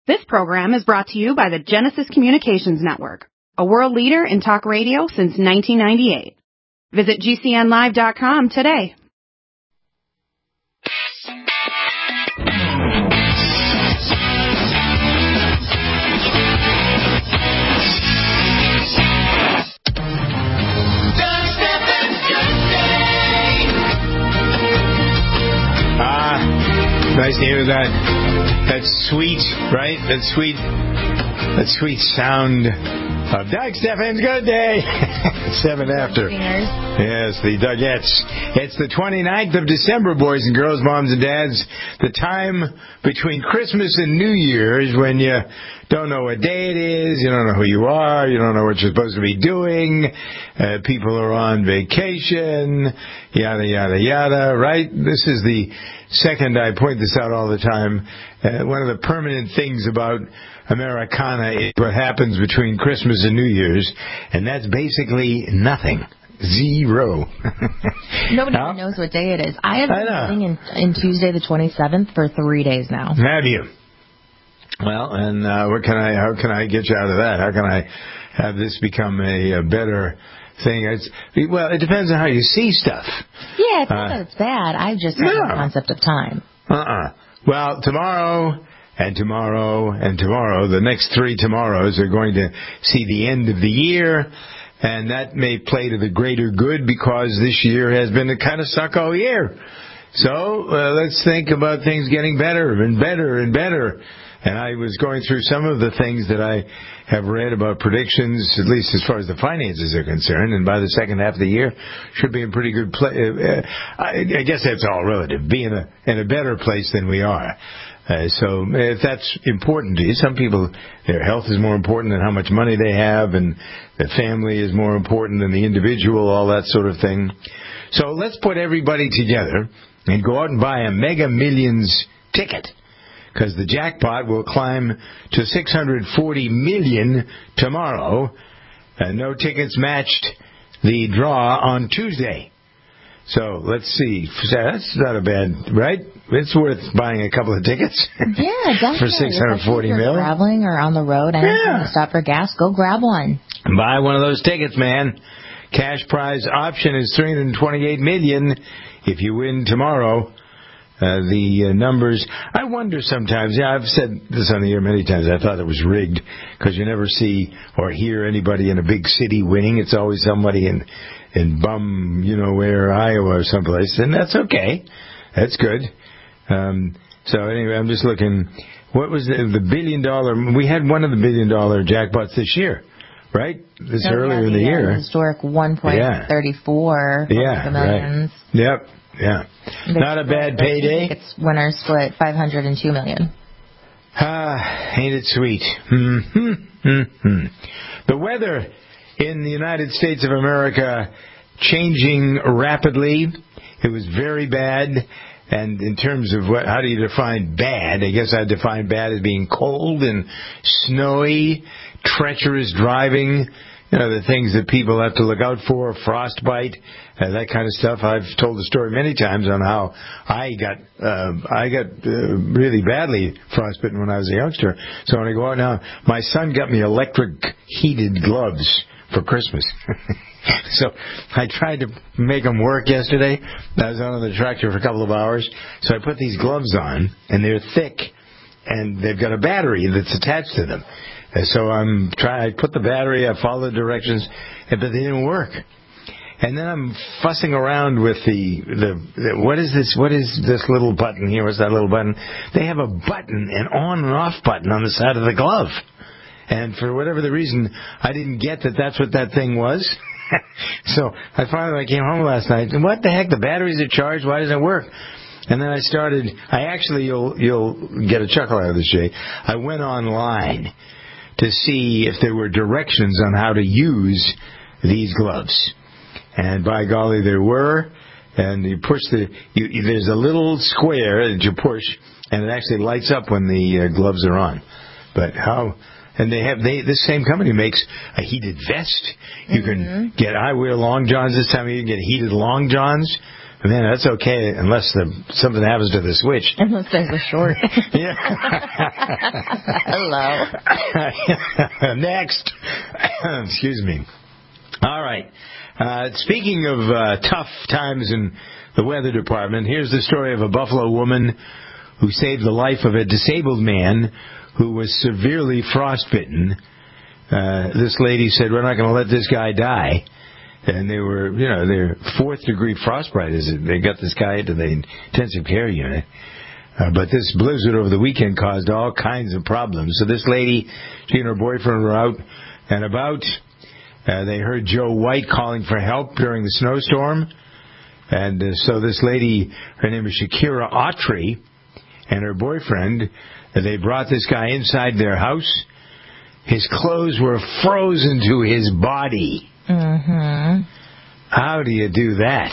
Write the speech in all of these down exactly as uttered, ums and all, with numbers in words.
This program is brought to you by the Genesis Communications Network, a world leader in talk radio since nineteen ninety-eight. Visit G C N live dot com today. Ah, nice to hear that. That sweet, right? That sweet, that sweet sound of Doug Stephan's Good Day. Seven after. Yes, the Dougettes. It's the twenty-ninth of December, boys and girls, moms and dads. The time between Christmas and New Year's when you don't know what day it is, you don't know who you are, you don't know what you're supposed to be doing, uh, people are on vacation, yada, yada, yada, right? This is the second, I point this out all the time, uh, one of the permanent things about Americana is what happens between Christmas and New Year's, and that's basically nothing. Zero. Nobody even knows what day it is. I have been living in, in Tuesday the twenty-seventh for three days now. Have you? Well, and uh, what can I? How can I get you out of that? How can I have this become a, a better thing? It's, well, it depends on how you see stuff. Yeah, it's not uh, that it's bad. I just have no. the concept of time. Uh-uh. Well, tomorrow and tomorrow and tomorrow, the next three tomorrows are going to see the end of the year, and that may play to the greater good because this year has been a kind of suck all year. So uh, let's think about things getting better and better and better. And I was going through some of the things that I have read about predictions, at least as far as the finances are concerned, and by the second half of the year, should be in pretty good place. Uh, I, I guess that's all relative, be in a, in a better place than we are. Uh, so if that's important to you, some people, their health is more important than how much money they have, and the family is more important than the individual, all that sort of thing. So let's put everybody together and go out and buy a Mega Millions ticket, because the jackpot will climb to six hundred forty million dollars tomorrow. And no tickets matched the draw on Tuesday. So let's see. That's not a bad, right? It's worth buying a couple of tickets. Yeah, definitely. For six hundred forty million dollars. Traveling or on the road, anytime yeah. you stop for gas, go grab one. Buy one of those tickets, man. Cash prize option is three hundred twenty-eight million dollars if you win tomorrow. Uh, the uh, numbers, I wonder sometimes, yeah, I've said this on the air many times, I thought it was rigged, because you never see or hear anybody in a big city winning. It's always somebody in, in bum, you know where, Iowa or someplace, and that's okay. That's good. Um, so anyway, I'm just looking, what was the, the billion dollar, we had one of the billion dollar jackpots this year, right? This so earlier yeah, in the the year. Historic one point three four yeah. millions. Right. Yep. Yeah. The Not a bad payday. It's winner split five hundred two million dollars. Ah, ain't it sweet? Mm-hmm. Mm-hmm. The weather in the United States of America changing rapidly. It was very bad. And in terms of what, how do you define bad? I guess I define bad as being cold and snowy, treacherous driving. You know, the things that people have to look out for, frostbite, uh, that kind of stuff. I've told the story many times on how I got uh, I got uh, really badly frostbitten when I was a youngster. So when I go out now, my son got me electric heated gloves for Christmas. So I tried to make them work yesterday. I was on the tractor for a couple of hours. So I put these gloves on, and they're thick, and they've got a battery that's attached to them. And so I'm trying. I put the battery. I follow the directions, but they didn't work. And then I'm fussing around with the, the the what is this? What is this little button here? What's that little button? They have a button, an on and off button on the side of the glove. And for whatever the reason, I didn't get that that's what that thing was. So I finally I came home last night, and what the heck? The batteries are charged. Why doesn't it work? And then I started. I actually, you'll you'll get a chuckle out of this, Jay. I went online to see if there were directions on how to use these gloves. And by golly, there were. And you push the, you, you, there's a little square that you push, and it actually lights up when the uh, gloves are on. But how, and they have, they, this same company makes a heated vest. You mm-hmm. can get, I wear long johns this time of year, you can get heated long johns. Man, that's okay unless the, something happens to the switch. Unless there's a short. Yeah. Hello. Next. Excuse me. All right. Uh, speaking of uh, tough times in the weather department, here's the story of a Buffalo woman who saved the life of a disabled man who was severely frostbitten. Uh, this lady said, we're not going to let this guy die. And they were, you know, they're fourth degree frostbite. Is it? They got this guy into the intensive care unit. Uh, but this blizzard over the weekend caused all kinds of problems. So this lady, she and her boyfriend were out and about. Uh, they heard Joe White calling for help during the snowstorm. And uh, so this lady, her name is Shakira Autry, and her boyfriend, uh, they brought this guy inside their house. His clothes were frozen to his body. Mm-hmm. How do you do that?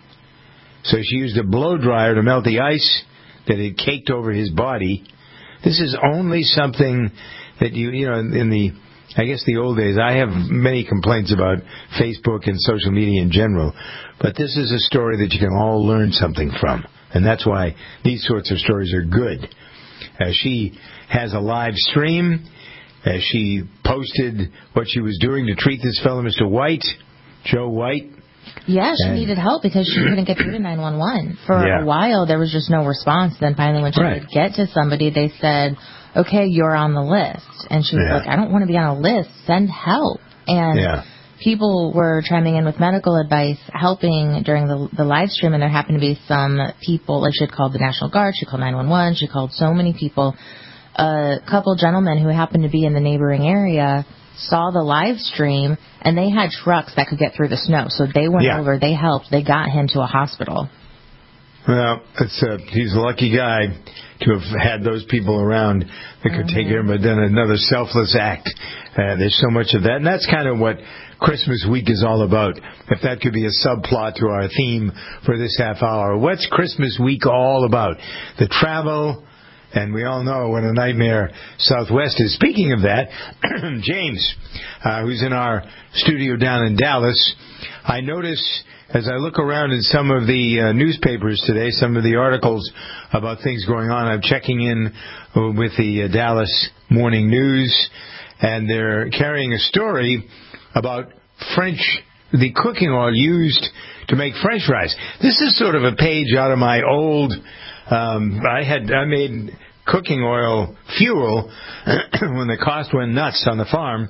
So she used a blow dryer to melt the ice that had caked over his body. This is only something that you, you know, in the, I guess the old days, I have many complaints about Facebook and social media in general, but this is a story that you can all learn something from, and that's why these sorts of stories are good. Uh, she has a live stream. Uh, she posted what she was doing to treat this fellow, Mister White, Joe White. Yeah, she and, needed help because she couldn't get through to nine one one. For yeah. a while, there was just no response. Then finally, when she right. could get to somebody, they said, okay, you're on the list. And she was yeah. like, I don't want to be on a list. Send help. And yeah. people were chiming in with medical advice, helping during the, the live stream, and there happened to be some people, like she had called the National Guard, she called nine one one, she called so many people. A couple gentlemen who happened to be in the neighboring area saw the live stream, and they had trucks that could get through the snow. So they went yeah. over, they helped, they got him to a hospital. Well, it's a, he's a lucky guy to have had those people around that could mm-hmm. take care of him, but then another selfless act. Uh, there's so much of that, and that's kind of what Christmas week is all about. If that could be a subplot to our theme for this half hour. What's Christmas week all about? The travel. And we all know what a nightmare Southwest is. Speaking of that, James, uh, who's in our studio down in Dallas, I notice as I look around in some of the uh, newspapers today, some of the articles about things going on, I'm checking in with the uh, Dallas Morning News, and they're carrying a story about French, the cooking oil used to make French fries. This is sort of a page out of my old... Um, I had I made cooking oil fuel when the cost went nuts on the farm.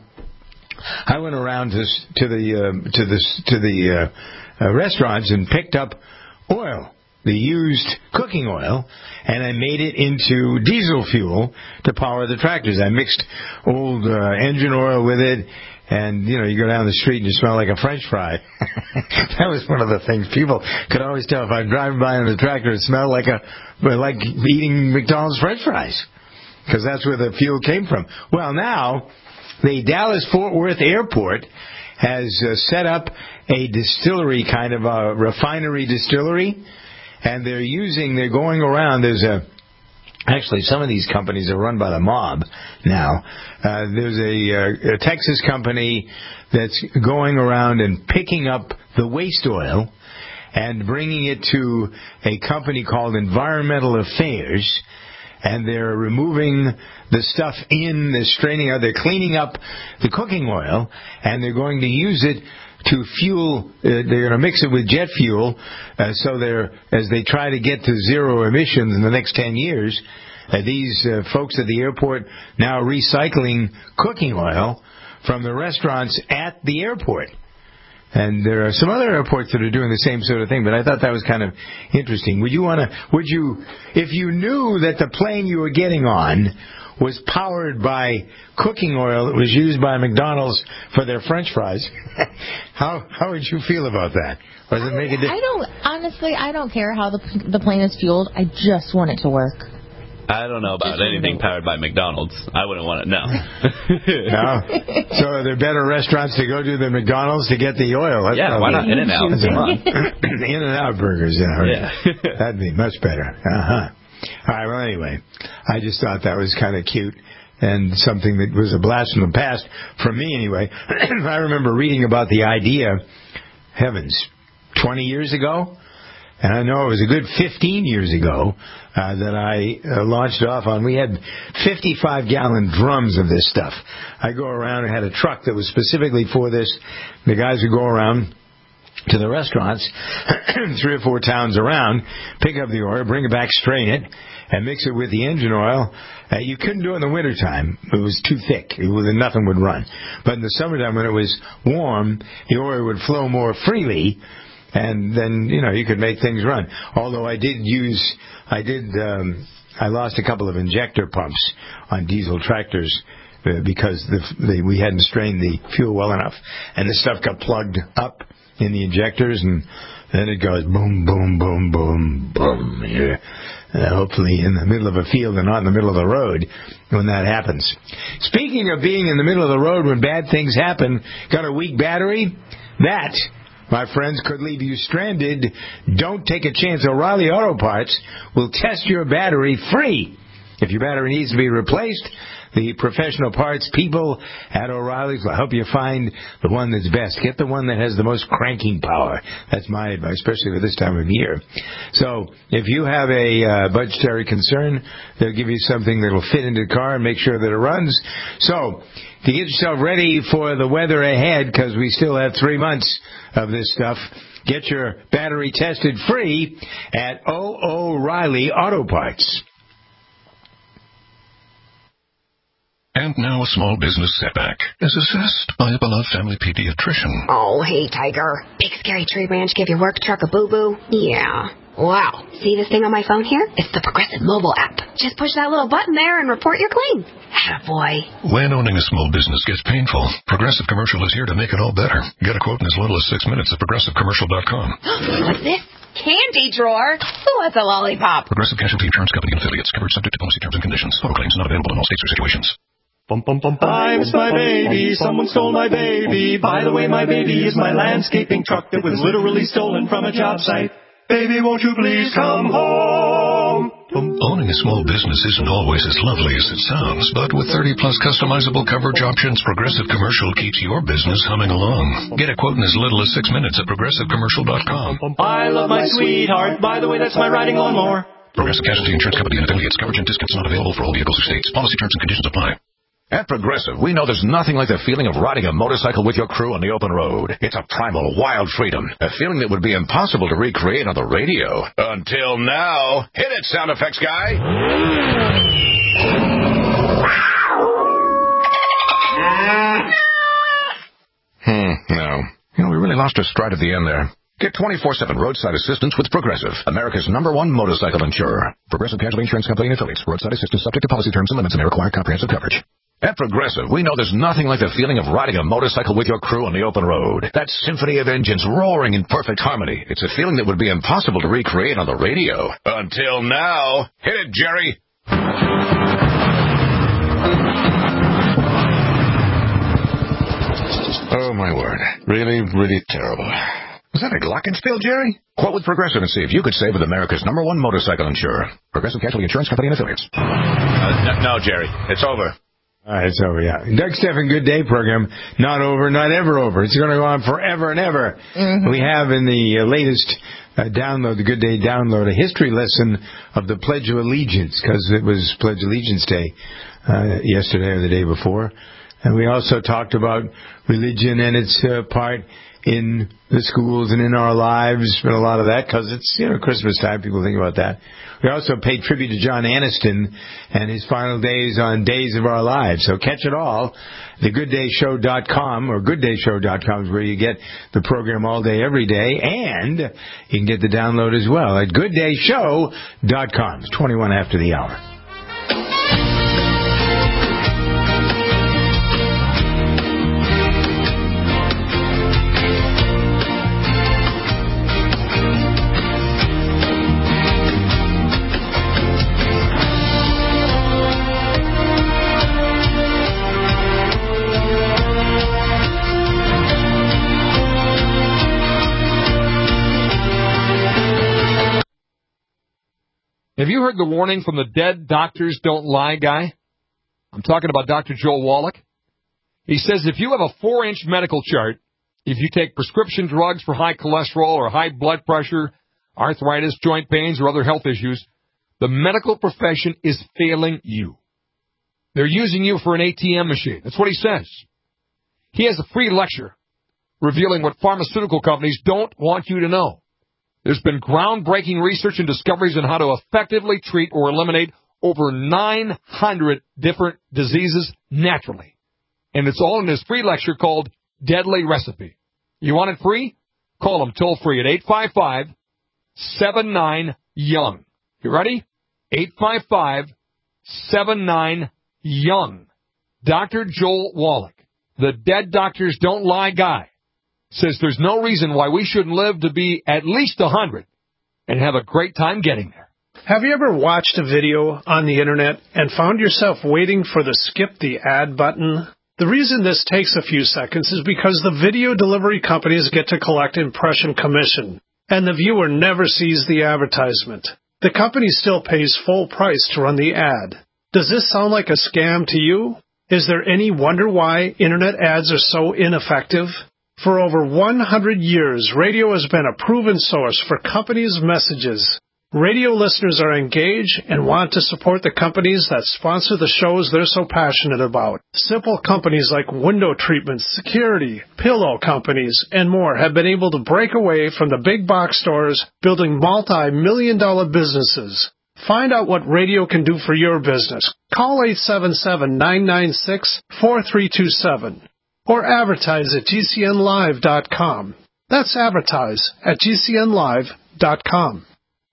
I went around to to the uh, to the to the uh, uh, restaurants and picked up oil, the used cooking oil, and I made it into diesel fuel to power the tractors. I mixed old uh, engine oil with it. And, you know, you go down the street and you smell like a French fry. That was one of the things. People could always tell if I'm driving by in the tractor, it smelled like a like eating McDonald's French fries. Because that's where the fuel came from. Well, now, the Dallas-Fort Worth Airport has uh, set up a distillery, kind of a refinery distillery. And they're using, they're going around, there's a... Actually, some of these companies are run by the mob now. Uh, there's a, uh, a Texas company that's going around and picking up the waste oil and bringing it to a company called Environmental Affairs, and they're removing the stuff in, they're straining out, they're cleaning up the cooking oil, and they're going to use it to fuel, uh, they're going to mix it with jet fuel, uh, so they're, as they try to get to zero emissions in the next ten years, uh, these uh, folks at the airport now recycling cooking oil from the restaurants at the airport. And there are some other airports that are doing the same sort of thing, but I thought that was kind of interesting. Would you want to, would you, if you knew that the plane you were getting on was powered by cooking oil that was used by McDonald's for their French fries, how how would you feel about that? Or does it make a difference? I don't, honestly, I don't care how the the plane is fueled. I just want it to work. I don't know about anything powered by McDonald's. I wouldn't want it, no. No? So are there better restaurants to go to than McDonald's to get the oil? That's yeah, why not In-N-Out? In-N-Out burgers, yeah. Yeah. That'd be much better. Uh-huh. All right, well, anyway, I just thought that was kind of cute and something that was a blast from the past, for me anyway. I remember reading about the idea, heavens, twenty years ago, And I know it was a good fifteen years ago uh, that I uh, launched off on. We had fifty-five gallon drums of this stuff. I go around and had a truck that was specifically for this. The guys would go around to the restaurants, three or four towns around, pick up the oil, bring it back, strain it, and mix it with the engine oil. Uh, you couldn't do it in the wintertime. It was too thick. It was, nothing would run. But in the summertime, when it was warm, the oil would flow more freely, and then, you know, you could make things run. Although I did use, I did, um, I lost a couple of injector pumps on diesel tractors uh, because the, the, we hadn't strained the fuel well enough. And the stuff got plugged up in the injectors, and then it goes boom, boom, boom, boom, boom. Yeah. Uh, hopefully in the middle of a field and not in the middle of the road when that happens. Speaking of being in the middle of the road when bad things happen, got a weak battery? That, my friends, could leave you stranded. Don't take a chance. O'Reilly Auto Parts will test your battery free. If your battery needs to be replaced, the professional parts people at O'Reilly's will help you find the one that's best. Get the one that has the most cranking power. That's my advice, especially for this time of year. So if you have a uh, budgetary concern, they'll give you something that will fit into the car and make sure that it runs. So to get yourself ready for the weather ahead, because we still have three months of this stuff, get your battery tested free at O'Reilly Auto Parts. And now a small business setback is assessed by a beloved family pediatrician. Oh, hey, Tiger. Big scary tree branch give your work truck a boo-boo? Yeah. Wow. See this thing on my phone here? It's the Progressive mobile app. Just push that little button there and report your claim. Attaboy. When owning a small business gets painful, Progressive Commercial is here to make it all better. Get a quote in as little as six minutes at progressive commercial dot com. What's this? Candy drawer? Who wants a lollipop? Progressive Casualty Insurance Company and affiliates. Covered subject to policy terms and conditions. Auto claims not available in all states or situations. Bum, bum, bum, bum. I miss my baby, someone stole my baby. By the way, my baby is my landscaping truck that was literally stolen from a job site. Baby, won't you please come home? Bum. Owning a small business isn't always as lovely as it sounds, but with thirty plus customizable coverage options, Progressive Commercial keeps your business humming along. Get a quote in as little as six minutes at progressive commercial dot com. I love my sweetheart. By the way, that's my riding lawnmower. Progressive Casualty Insurance Company and affiliates. Coverage and discounts not available for all vehicles or states. Policy terms and conditions apply. At Progressive, we know there's nothing like the feeling of riding a motorcycle with your crew on the open road. It's a primal, wild freedom, a feeling that would be impossible to recreate on the radio. Until now. Hit it, sound effects guy! Hmm, no. You know, we really lost our stride at the end there. Get twenty-four seven roadside assistance with Progressive, America's number one motorcycle insurer. Progressive Casualty Insurance Company and affiliates. Roadside assistance subject to policy terms and limits and may require comprehensive coverage. At Progressive, we know there's nothing like the feeling of riding a motorcycle with your crew on the open road. That symphony of engines roaring in perfect harmony. It's a feeling that would be impossible to recreate on the radio. Until now. Hit it, Jerry! Oh, my word. Really, really terrible. Was that a glockenspiel, Jerry? Quote with Progressive and see if you could save with America's number one motorcycle insurer. Progressive Casualty Insurance Company and affiliates. Uh, no, no, Jerry. It's over. All right, it's over, yeah. Doug Stephan Good Day program, not over, not ever over. It's going to go on forever and ever. Mm-hmm. We have in the uh, latest uh, download, the Good Day download, a history lesson of the Pledge of Allegiance, because it was Pledge Allegiance Day uh, yesterday or the day before. And we also talked about religion and its uh, part in the schools and in our lives, and a lot of that, because it's, you know, Christmas time, people think about that. We also paid tribute to John Aniston and his final days on Days of Our Lives. So catch it all. The good day show dot com or good day show dot com is where you get the program all day, every day, and you can get the download as well at good day show dot com. It's twenty-one after the hour. Have you heard the warning from the Dead Doctors Don't Lie guy? I'm talking about Doctor Joel Wallach. He says if you have a four-inch medical chart, if you take prescription drugs for high cholesterol or high blood pressure, arthritis, joint pains, or other health issues, the medical profession is failing you. They're using you for an A T M machine. That's what he says. He has a free lecture revealing what pharmaceutical companies don't want you to know. There's been groundbreaking research and discoveries on how to effectively treat or eliminate over nine hundred different diseases naturally. And it's all in this free lecture called Deadly Recipe. You want it free? Call them toll free at eight five five, seven nine, young. You ready? eight five five, seven nine, young. Doctor Joel Wallach, the Dead Doctors Don't Lie guy, says there's no reason why we shouldn't live to be at least one hundred and have a great time getting there. Have you ever watched a video on the internet and found yourself waiting for the skip the ad button? The reason this takes a few seconds is because the video delivery companies get to collect impression commission, and the viewer never sees the advertisement. The company still pays full price to run the ad. Does this sound like a scam to you? Is there any wonder why internet ads are so ineffective? For over one hundred years, radio has been a proven source for companies' messages. Radio listeners are engaged and want to support the companies that sponsor the shows they're so passionate about. Simple companies like window treatments, security, pillow companies, and more have been able to break away from the big box stores, building multi-million dollar businesses. Find out what radio can do for your business. Call eight seven seven, nine nine six, four three two seven or advertise at G C N live dot com. That's advertise at G C N live dot com.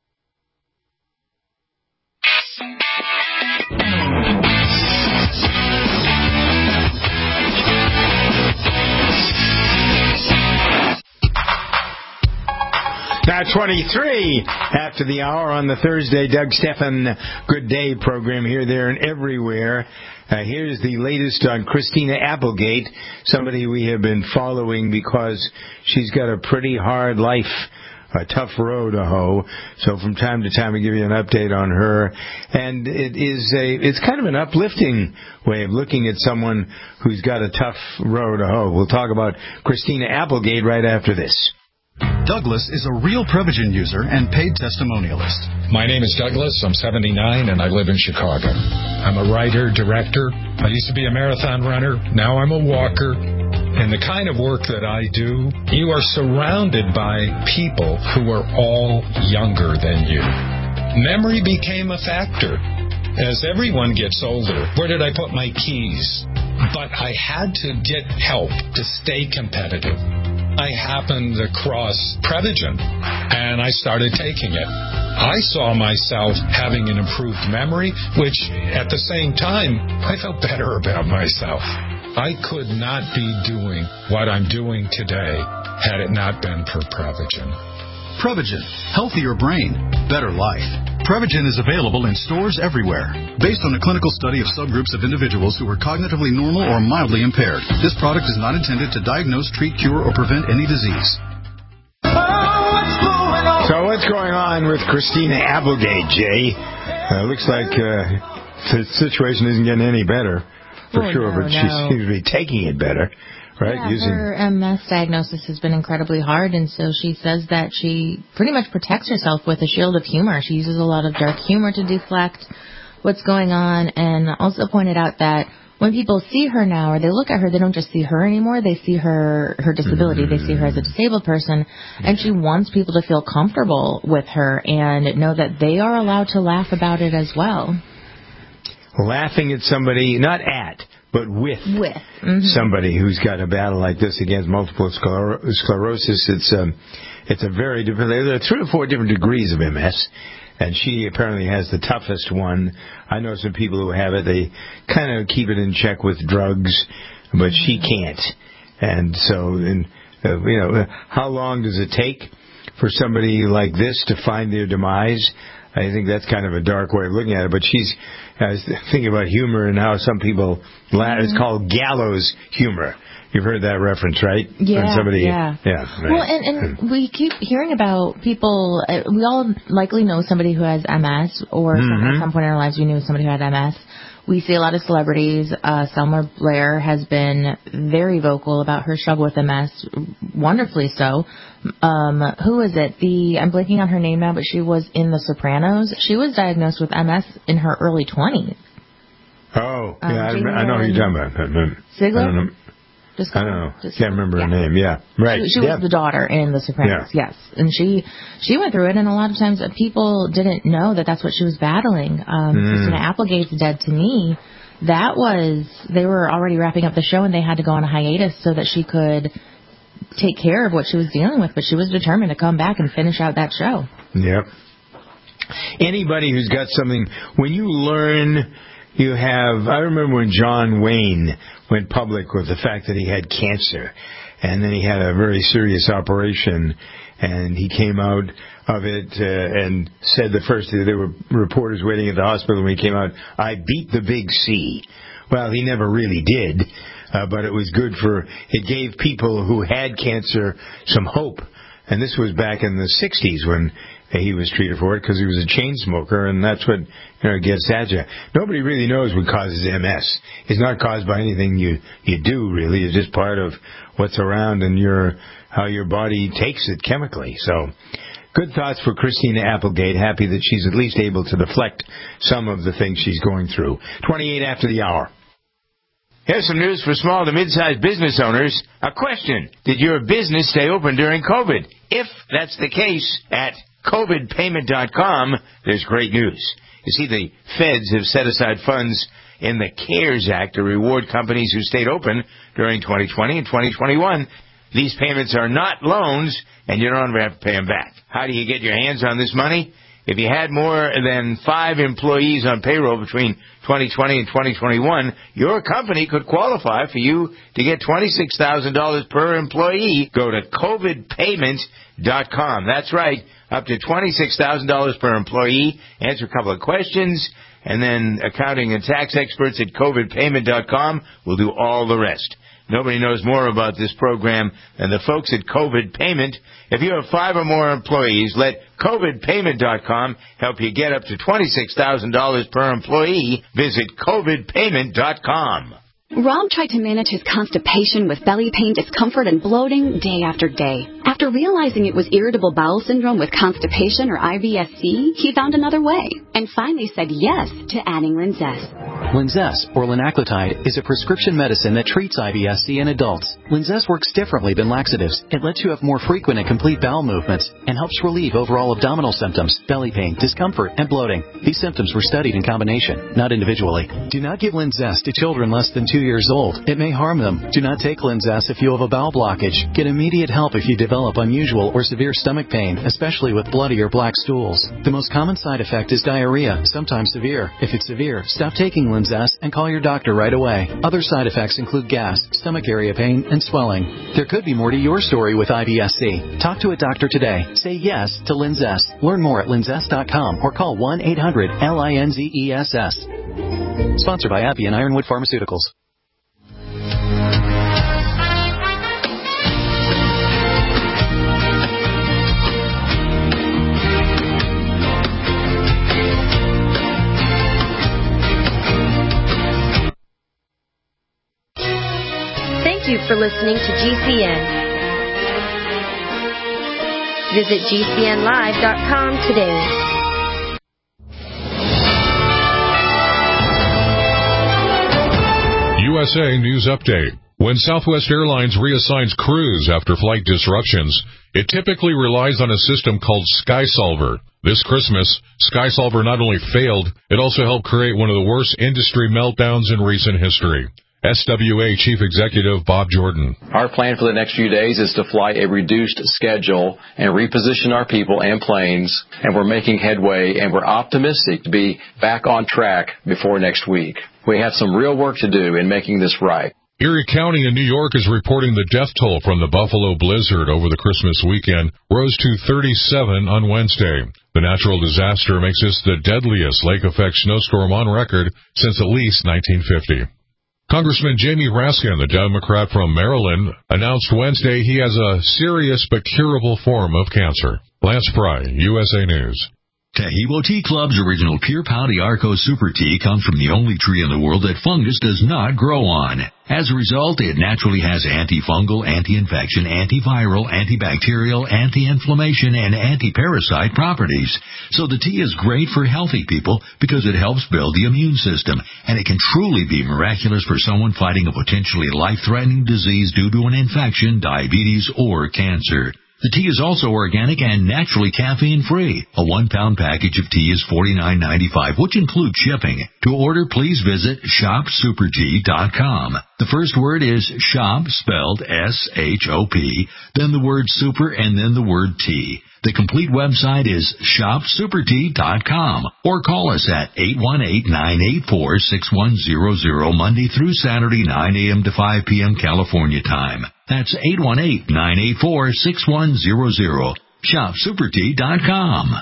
Now twenty-three after the hour on the Thursday Doug Stephan Good Day program here, there, and everywhere. Uh, here's the latest on Christina Applegate, somebody we have been following because she's got a pretty hard life, a tough road to hoe. So from time to time we give you an update on her, and it is a it's kind of an uplifting way of looking at someone who's got a tough road to hoe. We'll talk about Christina Applegate right after this. Douglas is a real Prevagen user and paid testimonialist. My name is Douglas. I'm seventy-nine, and I live in Chicago. I'm a writer, director. I used to be a marathon runner. Now I'm a walker. And the kind of work that I do, you are surrounded by people who are all younger than you. Memory became a factor. As everyone gets older, where did I put my keys? But I had to get help to stay competitive. I happened across Prevagen, and I started taking it. I saw myself having an improved memory, which, at the same time, I felt better about myself. I could not be doing what I'm doing today had it not been for Prevagen. Prevagen. Healthier brain, better life. Prevagen is available in stores everywhere. Based on a clinical study of subgroups of individuals who are cognitively normal or mildly impaired, this product is not intended to diagnose, treat, cure, or prevent any disease. So what's going on with Christina Applegate, Jay? Uh, looks like uh, the situation isn't getting any better, for oh, sure, no, but she no. seems to be taking it better. Right, yeah, using... her M S diagnosis has been incredibly hard, and so she says that she pretty much protects herself with a shield of humor. She uses a lot of dark humor to deflect what's going on, and also pointed out that when people see her now, or they look at her, they don't just see her anymore. They see her her disability. Mm-hmm. They see her as a disabled person, and she wants people to feel comfortable with her and know that they are allowed to laugh about it as well. Laughing at somebody, not at, but with, with. Mm-hmm. somebody who's got a battle like this against multiple scler- sclerosis. It's um, it's a very different. There are three or four different degrees of M S, and she apparently has the toughest one. I know some people who have it. They kind of keep it in check with drugs, but she can't. And so, and, uh, you know, how long does it take for somebody like this to find their demise? I think that's kind of a dark way of looking at it. But she's I was thinking about humor and how some people laugh. It's called gallows humor. You've heard that reference, right? Yeah, when somebody, yeah. yeah right. Well, and, and we keep hearing about people. Uh, we all likely know somebody who has M S, or Mm-hmm. some, at some point in our lives we knew somebody who had M S. We see a lot of celebrities. Uh, Selma Blair has been very vocal about her struggle with M S wonderfully so. Um, who is it? The I'm blanking on her name now, but she was in The Sopranos. She was diagnosed with M S in her early twenties. Oh, yeah, Um, I, Jamie I know who you're talking about. Sigler? I don't know. Just I don't know. just Can't remember yeah. her name. Yeah, right. She, she yeah. was the daughter in The Sopranos. Yeah. Yes, and she she went through it, and a lot of times people didn't know that that's what she was battling. Um, Mm. Christina Applegate's Dead to Me. That was they were already wrapping up the show, and they had to go on a hiatus so that she could take care of what she was dealing with. But she was determined to come back and finish out that show. Yep. Anybody who's got something, when you learn. You have, I remember when John Wayne went public with the fact that he had cancer, and then he had a very serious operation, and he came out of it uh, and said the first, there were reporters waiting at the hospital when he came out, I beat the big C. Well, he never really did, uh, but it was good for, it gave people who had cancer some hope. And this was back in the sixties when he was treated for it because he was a chain smoker, and that's what you know, gets at you. Nobody really knows what causes M S. It's not caused by anything you, you do, really. It's just part of what's around and your how your body takes it chemically. So good thoughts for Christina Applegate. Happy that she's at least able to deflect some of the things she's going through. twenty-eight after the hour. Here's some news for small to mid-sized business owners. A question. Did your business stay open during COVID? If that's the case, at covid payment dot com, there's great news. You see, the feds have set aside funds in the CARES Act to reward companies who stayed open during twenty twenty and twenty twenty-one. These payments are not loans, and you don't have to pay them back. How do you get your hands on this money? If you had more than five employees on payroll between twenty twenty and twenty twenty-one, your company could qualify for you to get twenty-six thousand dollars per employee. Go to covid payment dot com. That's right, up to twenty-six thousand dollars per employee. Answer a couple of questions, and then accounting and tax experts at covid payment dot com will do all the rest. Nobody knows more about this program than the folks at COVID Payment. If you have five or more employees, let covid payment dot com help you get up to twenty-six thousand dollars per employee. Visit covid payment dot com. Rob tried to manage his constipation with belly pain, discomfort, and bloating day after day. After realizing it was irritable bowel syndrome with constipation or I B S C, he found another way and finally said yes to adding Linzess. Linzess, or linaclotide, is a prescription medicine that treats I B S C in adults. Linzess works differently than laxatives. It lets you have more frequent and complete bowel movements and helps relieve overall abdominal symptoms, belly pain, discomfort, and bloating. These symptoms were studied in combination, not individually. Do not give Linzess to children less than two years old. It may harm them. Do not take Linzess if you have a bowel blockage. Get immediate help if you develop unusual or severe stomach pain, especially with bloody or black stools. The most common side effect is diarrhea, sometimes severe. If it's severe, stop taking Linzess and call your doctor right away. Other side effects include gas, stomach area pain, and swelling. There could be more to your story with I B S C. Talk to a doctor today. Say yes to Linzess. Learn more at linzess dot com or call one eight hundred L I N Z E S S. Sponsored by AbbVie and Ironwood Pharmaceuticals. Thank you for listening to G C N. Visit G C N live dot com today. U S A News Update. When Southwest Airlines reassigns crews after flight disruptions, it typically relies on a system called SkySolver. This Christmas, SkySolver not only failed, it also helped create one of the worst industry meltdowns in recent history. S W A Chief Executive Bob Jordan. Our plan for the next few days is to fly a reduced schedule and reposition our people and planes, and we're making headway, and we're optimistic to be back on track before next week. We have some real work to do in making this right. Erie County in New York is reporting the death toll from the Buffalo blizzard over the Christmas weekend rose to thirty-seven on Wednesday. The natural disaster makes this the deadliest lake-effect snowstorm on record since at least nineteen fifty. Congressman Jamie Raskin, the Democrat from Maryland, announced Wednesday he has a serious but curable form of cancer. Lance Pry, U S A News. Tahibo Tea Club's original Pure Pau Arco Super Tea comes from the only tree in the world that fungus does not grow on. As a result, it naturally has antifungal, anti-infection, antiviral, antibacterial, anti-inflammation, and anti-parasite properties. So the tea is great for healthy people because it helps build the immune system, and it can truly be miraculous for someone fighting a potentially life-threatening disease due to an infection, diabetes, or cancer. The tea is also organic and naturally caffeine-free. A one-pound package of tea is forty-nine ninety-five, which includes shipping. To order, please visit shop super tea dot com. The first word is shop, spelled S H O P, then the word super, and then the word tea. The complete website is shop super tea dot com, or call us at eight one eight, nine eight four, six one zero zero Monday through Saturday, nine a.m. to five p.m. California time. That's eight one eight, nine eight four, six one zero zero. shop super tea dot com.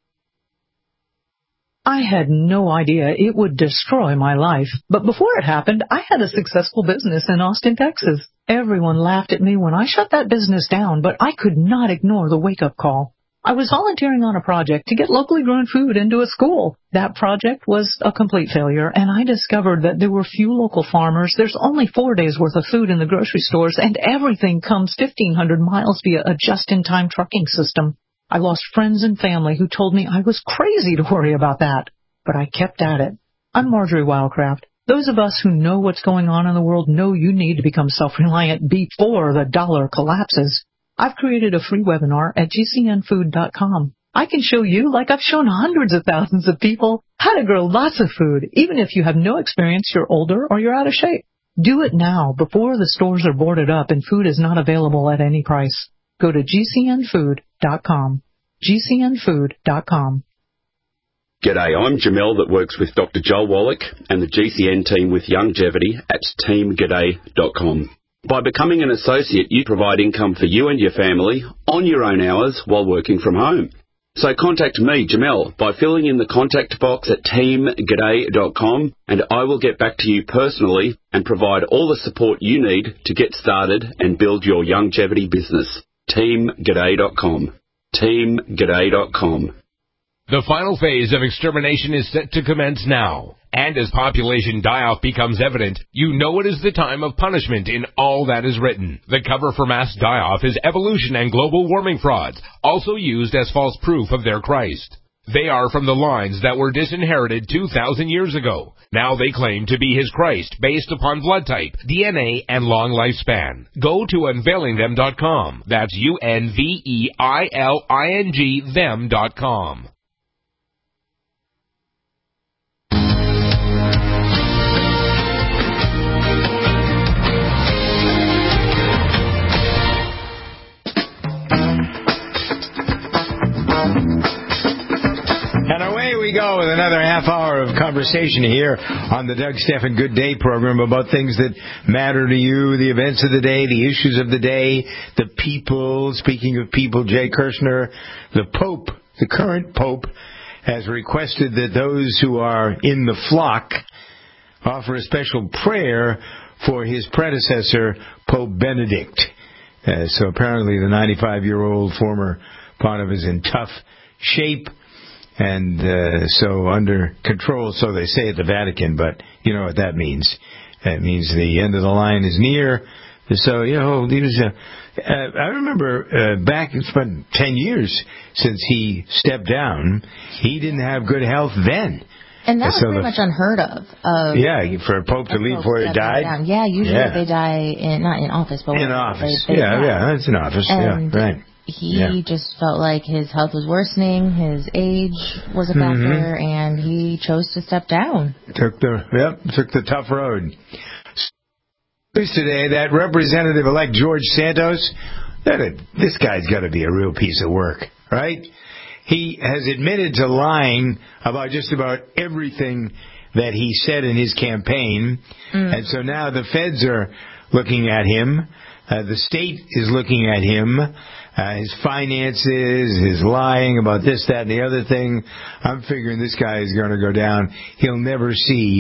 I had no idea it would destroy my life, but before it happened, I had a successful business in Austin, Texas. Everyone laughed at me when I shut that business down, but I could not ignore the wake-up call. I was volunteering on a project to get locally grown food into a school. That project was a complete failure, and I discovered that there were few local farmers. There's only four days' worth of food in the grocery stores, and everything comes fifteen hundred miles via a just-in-time trucking system. I lost friends and family who told me I was crazy to worry about that, but I kept at it. I'm Marjorie Wildcraft. Those of us who know what's going on in the world know you need to become self-reliant before the dollar collapses. I've created a free webinar at G C N food dot com. I can show you, like I've shown hundreds of thousands of people, how to grow lots of food, even if you have no experience, you're older, or you're out of shape. Do it now before the stores are boarded up and food is not available at any price. Go to G C N food dot com. G C N food dot com. G'day, I'm Jamel that works with Doctor Joel Wallach and the G C N team with Longevity at team g'day dot com. By becoming an associate, you provide income for you and your family on your own hours while working from home. So contact me, Jamel, by filling in the contact box at team g'day dot com, and I will get back to you personally and provide all the support you need to get started and build your longevity business. team g'day dot com. team g'day dot com. The final phase of extermination is set to commence now. And as population die-off becomes evident, you know it is the time of punishment in all that is written. The cover for mass die-off is evolution and global warming frauds, also used as false proof of their Christ. They are from the lines that were disinherited two thousand years ago. Now they claim to be his Christ based upon blood type, D N A, and long lifespan. Go to unveiling them dot com. That's U N V E I L I N G them dot com. And away we go with another half hour of conversation here on the Doug Stephan Good Day program about things that matter to you, the events of the day, the issues of the day, the people. Speaking of people, Jay Kirshner, the Pope, the current Pope, has requested that those who are in the flock offer a special prayer for his predecessor, Pope Benedict. Uh, so apparently the ninety-five-year-old former pontiff is in tough shape and uh, so under control, so they say at the Vatican, but you know what that means. That means the end of the line is near. So, you know, he was, uh, uh, I remember uh, back, it's been ten years since he stepped down. He didn't have good health then. And that was so pretty the, much unheard of. of yeah, for a pope to leave before he died. Down. Yeah, usually yeah. they die in, not in office, but in office. They, they yeah, die. yeah, that's in office. And yeah, right. He yeah. just felt like his health was worsening, his age was a factor, mm-hmm. and he chose to step down. Took the yep, took the tough road. Today, that Representative-elect George Santos, that a, this guy's got to be a real piece of work, right? He has admitted to lying about just about everything that he said in his campaign, mm. and so now the feds are looking at him. Uh, the state is looking at him, uh, his finances, his lying about this, that, and the other thing. I'm figuring this guy is going to go down. He'll never see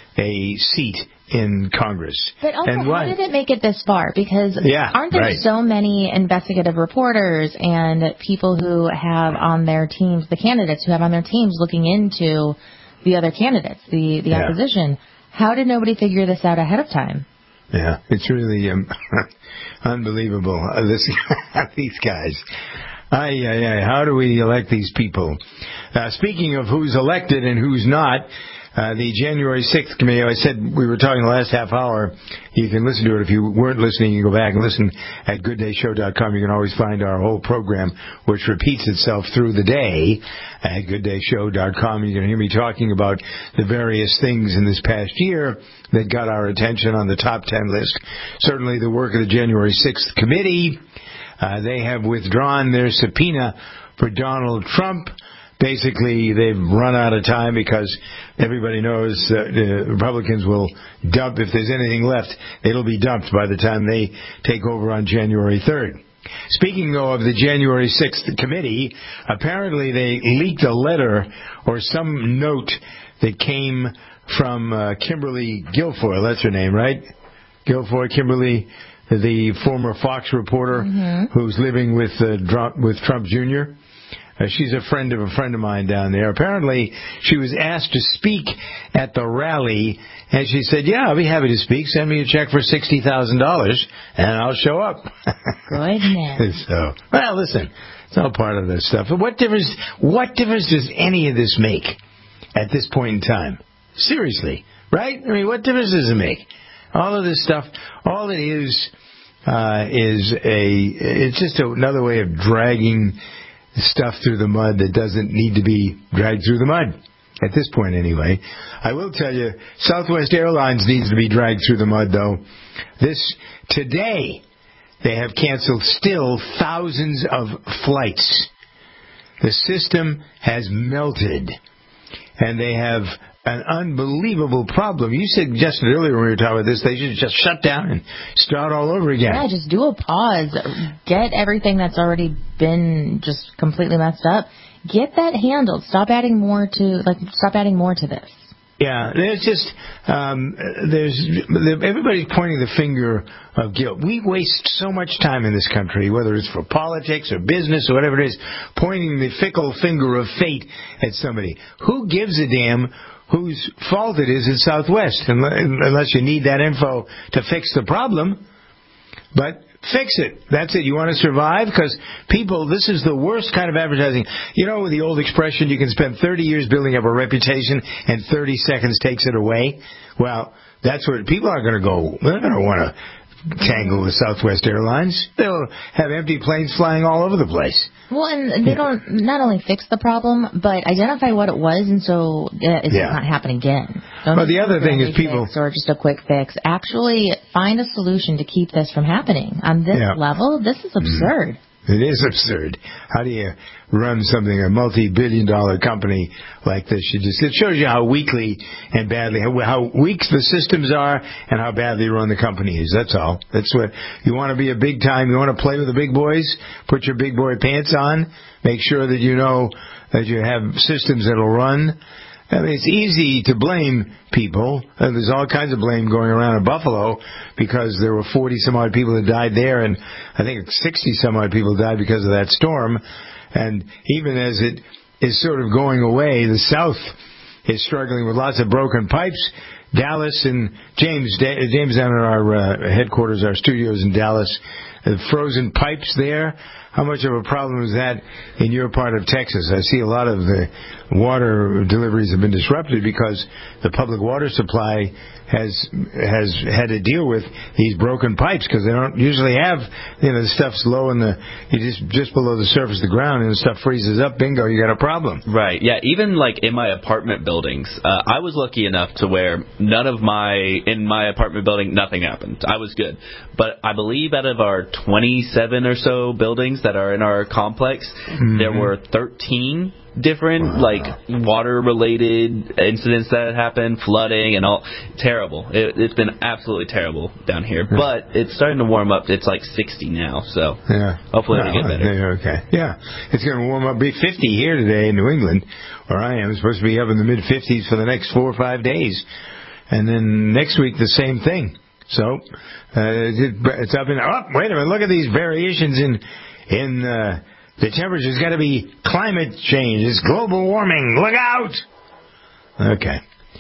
a seat in Congress. But also, and how why? did it make it this far? Because Yeah, aren't there right. so many investigative reporters and people who have on their teams, the candidates who have on their teams looking into the other candidates, the, the Yeah. opposition? How did nobody figure this out ahead of time? Yeah, it's really um, unbelievable. Uh, this, these guys. Ay, ay, ay. How do we elect these people? Uh, speaking of who's elected and who's not, uh, the January sixth committee, I said we were talking the last half hour. You can listen to it. If you weren't listening, you can go back and listen at good day show dot com. You can always find our whole program, which repeats itself through the day at good day show dot com. You can hear me talking about the various things in this past year that got our attention on the top ten list. Certainly the work of the January sixth committee. Uh, they have withdrawn their subpoena for Donald Trump. Basically, they've run out of time because everybody knows that uh, Republicans will dump, if there's anything left, it'll be dumped by the time they take over on January third. Speaking, though, of the January sixth committee, apparently they leaked a letter or some note that came from uh, Kimberly Guilfoyle. That's her name, right? Guilfoyle, Kimberly, the former Fox reporter Mm-hmm. who's living with uh, Trump, with Trump Junior Uh, she's a friend of a friend of mine down there. Apparently, she was asked to speak at the rally, and she said, yeah, I'll be happy to speak. Send me a check for sixty thousand dollars, and I'll show up. Goodness. So, well, listen, it's all part of this stuff. But what difference, what difference does any of this make at this point in time? Seriously, right? I mean, what difference does it make? All of this stuff, all it is, uh, is a, it's just another way of dragging stuff through the mud that doesn't need to be dragged through the mud. At this point, anyway. I will tell you, Southwest Airlines needs to be dragged through the mud, though. This, today, they have canceled still thousands of flights. The system has melted. And they have an unbelievable problem. You suggested earlier when we were talking about this, they should just shut down and start all over again. Yeah, just do a pause. Get everything that's already been just completely messed up. Get that handled. Stop adding more to like. Stop adding more to this. Yeah, there's just um, there's everybody's pointing the finger of guilt. We waste so much time in this country, whether it's for politics or business or whatever it is, pointing the fickle finger of fate at somebody. Who gives a damn whose fault it is at Southwest, unless you need that info to fix the problem? But fix it. That's it. You want to survive? Because people, this is the worst kind of advertising. You know the old expression, you can spend thirty years building up a reputation and thirty seconds takes it away? Well, that's what people aren't going to go. They're going to want to tangle with Southwest Airlines. They'll have empty planes flying all over the place. Well, and they don't not only fix the problem, but identify what it was, and so it Yeah. does not happen again. Don't Well, the just other do a thing is quick people- fix or just a quick fix. Actually, find a solution to keep this from happening. On this Yeah. level, this is absurd. It is absurd. How do you run something, a multi-billion dollar company like this? You just, it shows you how weakly and badly, how, how weak the systems are and how badly run the company is. That's all. That's what, you want to be a big time, you want to play with the big boys, put your big boy pants on, make sure that you know that you have systems that'll run. I mean, it's easy to blame people. Uh, there's all kinds of blame going around in Buffalo because there were forty some odd people that died there, and I think sixty some odd people died because of that storm. And even as it is sort of going away, the South is struggling with lots of broken pipes. Dallas and James, James down at our uh, headquarters, our studios in Dallas, uh, frozen pipes there. How much of a problem is that in your part of Texas? I see a lot of the water deliveries have been disrupted because the public water supply has has had to deal with these broken pipes because they don't usually have, you know, the stuff's low in the, you just just below the surface of the ground and the stuff freezes up. Bingo, you got a problem. Right. Yeah. Even like in my apartment buildings, uh, I was lucky enough to where none of my in my apartment building nothing happened. I was good. But I believe out of our twenty-seven or so buildings that are in our complex, mm-hmm. there were thirteen different like water related incidents that had happened, flooding and all. Terrible. It, it's been absolutely terrible down here. Yeah. But it's starting to warm up. It's like sixty now, so yeah. hopefully well, it'll get better. Okay. Yeah. It's going to warm up, be fifty here today in New England, where I am. It's supposed to be up in the mid fifties for the next four or five days. And then next week, the same thing. So uh, it, it's up in, oh, wait a minute, look at these variations in, in uh, the temperature. It's got to be climate change. It's global warming. Look out! Okay.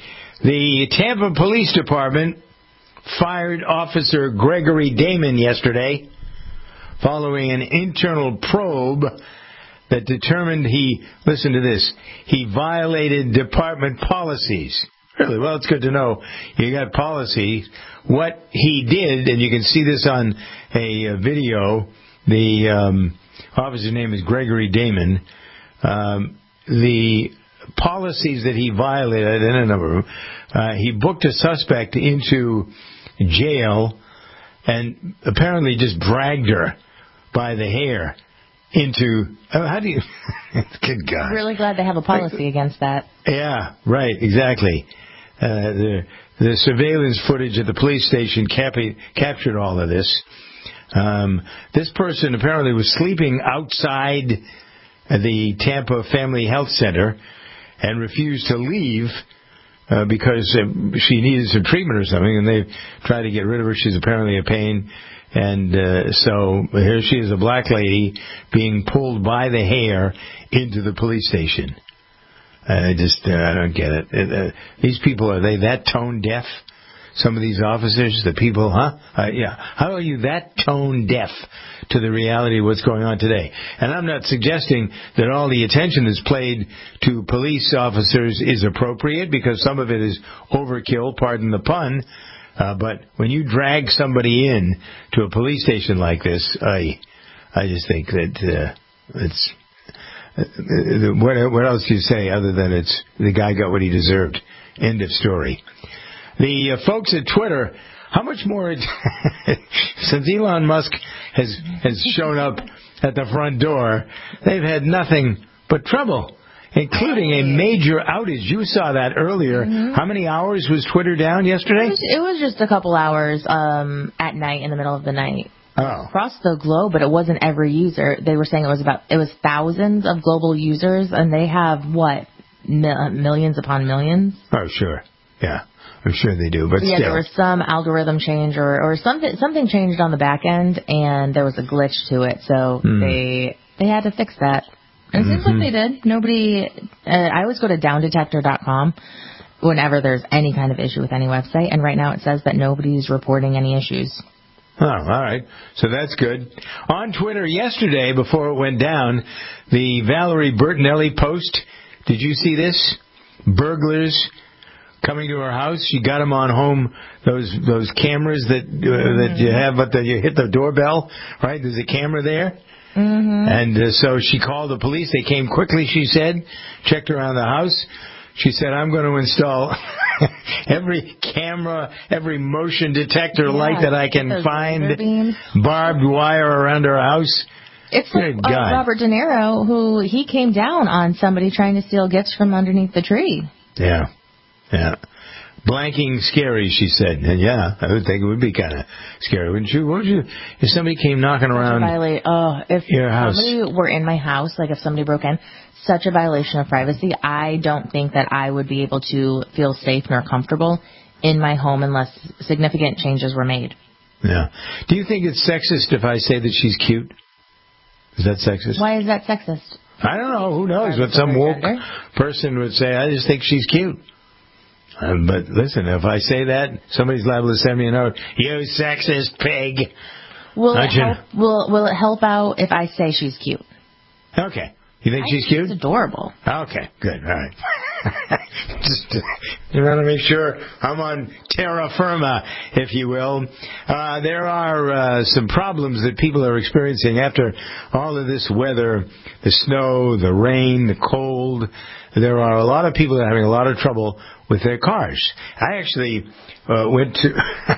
The Tampa Police Department fired Officer Gregory Damon yesterday following an internal probe that determined he, listen to this, he violated department policies. Really? Well, it's good to know you got policy. What he did, and you can see this on a, a video, the um, officer's name is Gregory Damon. Um, the policies that he violated, in a number of them, uh, he booked a suspect into jail and apparently just dragged her by the hair into, oh, how do you, good God. I'm really glad they have a policy against that. Yeah, right, exactly. Uh, the, the surveillance footage at the police station cap- captured all of this. Um, this person apparently was sleeping outside the Tampa Family Health Center and refused to leave uh, because uh, she needed some treatment or something, and they tried to get rid of her. She's apparently in pain. And uh, so here she is, a black lady, being pulled by the hair into the police station. I just, uh, I don't get it. Uh, these people, are they that tone deaf? Some of these officers, the people, huh? Uh, yeah. How are you that tone deaf to the reality of what's going on today? And I'm not suggesting that all the attention that's played to police officers is appropriate, because some of it is overkill, pardon the pun. Uh, but when you drag somebody in to a police station like this, I, I just think that uh, it's. Uh, what, what else do you say other than it's the guy got what he deserved? End of story. The uh, folks at Twitter, how much more since Elon Musk has has shown up at the front door, they've had nothing but trouble, including a major outage. You saw that earlier. Mm-hmm. How many hours was Twitter down yesterday? It was, it was just a couple hours um, at night, in the middle of the night. Oh. Across the globe, but it wasn't every user. They were saying it was about, it was thousands of global users, and they have, what, mil- millions upon millions? Oh, sure. Yeah, I'm sure they do, but yeah, still. There was some algorithm change or, or something something changed on the back end, and there was a glitch to it, so mm. they they had to fix that. And it seems mm-hmm. like they did. Nobody, uh, I always go to down detector dot com whenever there's any kind of issue with any website, and right now it says that nobody's reporting any issues. Oh, all right. So that's good. On Twitter yesterday, before it went down, the Valerie Bertinelli post, did you see this? Burglars coming to her house. She got them on home, those those cameras that uh, that you have, but that you hit the doorbell, right? There's a camera there. Mm-hmm. And uh, so she called the police. They came quickly, she said, checked around the house. She said, I'm going to install every camera, every motion detector yeah, light that I can find, barbed wire around her house. It's like uh, Robert De Niro, who he came down on somebody trying to steal gifts from underneath the tree. Yeah, yeah. Blanking scary, she said. And yeah, I would think it would be kind of scary, wouldn't you? What would you, if somebody came knocking around violate, oh, if your house? Somebody were in my house, like if somebody broke in, such a violation of privacy. I don't think that I would be able to feel safe nor comfortable in my home unless significant changes were made. Yeah. Do you think it's sexist if I say that she's cute? Is that sexist? Why is that sexist? I don't know. Who knows what some woke gender? person would say. I just think she's cute. Um, but listen, if I say that, somebody's liable to send me a note. You sexist pig. Will it, help, will, will it help out if I say she's cute? Okay. You think I she's think cute? She's adorable. Okay, good. All right. Just uh, you want to make sure I'm on terra firma, if you will. Uh, there are uh, some problems that people are experiencing after all of this weather, the snow, the rain, the cold. There are a lot of people that are having a lot of trouble with their cars. I actually uh, went to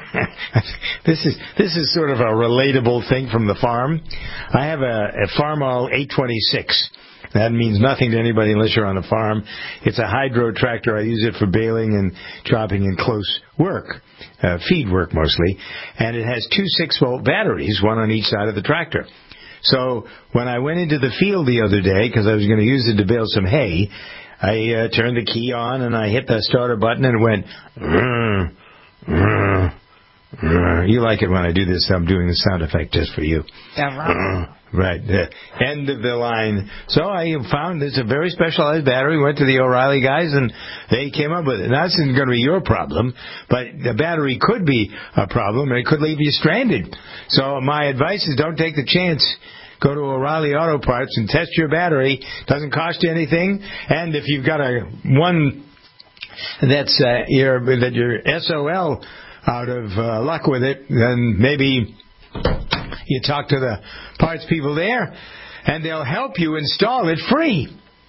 this is this is sort of a relatable thing from the farm. I have a, a Farmall eight twenty-six. That means nothing to anybody unless you're on a farm. It's a hydro tractor. I use it for baling and chopping in close work, uh, feed work mostly. And it has two six-volt batteries, one on each side of the tractor. So when I went into the field the other day, because I was going to use it to bale some hay, I uh, turned the key on and I hit the starter button and it went. Rrr, rrr, rrr. You like it when I do this? I'm doing the sound effect just for you. Rrr. Right, the end of the line. So I found it's a very specialized battery, went to the O'Reilly guys, and they came up with it. Now, this isn't going to be your problem, but the battery could be a problem, and it could leave you stranded. So my advice is don't take the chance. Go to O'Reilly Auto Parts and test your battery. Doesn't cost you anything. And if you've got a one that's uh, your, that you're S O L out of uh, luck with it, then maybe you talk to the parts people there, and they'll help you install it free.